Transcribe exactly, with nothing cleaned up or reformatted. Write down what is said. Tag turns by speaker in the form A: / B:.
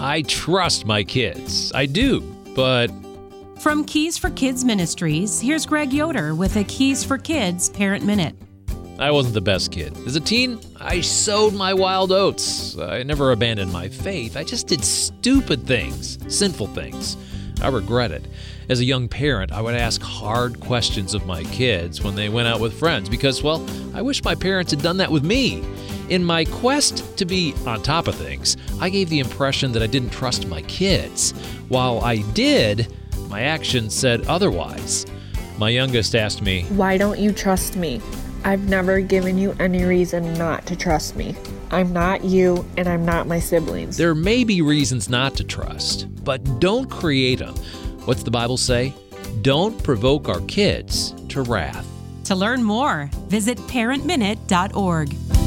A: I trust my kids. I do, but...
B: From Keys for Kids Ministries, here's Greg Yoder with a Keys for Kids Parent Minute.
A: I wasn't the best kid. As a teen, I sowed my wild oats. I never abandoned my faith. I just did stupid things, sinful things. I regret it. As a young parent, I would ask hard questions of my kids when they went out with friends because, well, I wish my parents had done that with me. In my quest to be on top of things, I gave the impression that I didn't trust my kids. While I did, my actions said otherwise. My youngest asked me,
C: "Why don't you trust me? I've never given you any reason not to trust me. I'm not you, and I'm not my siblings."
A: There may be reasons not to trust, but don't create them. What's the Bible say? Don't provoke our kids to wrath.
B: To learn more, visit parent minute dot org.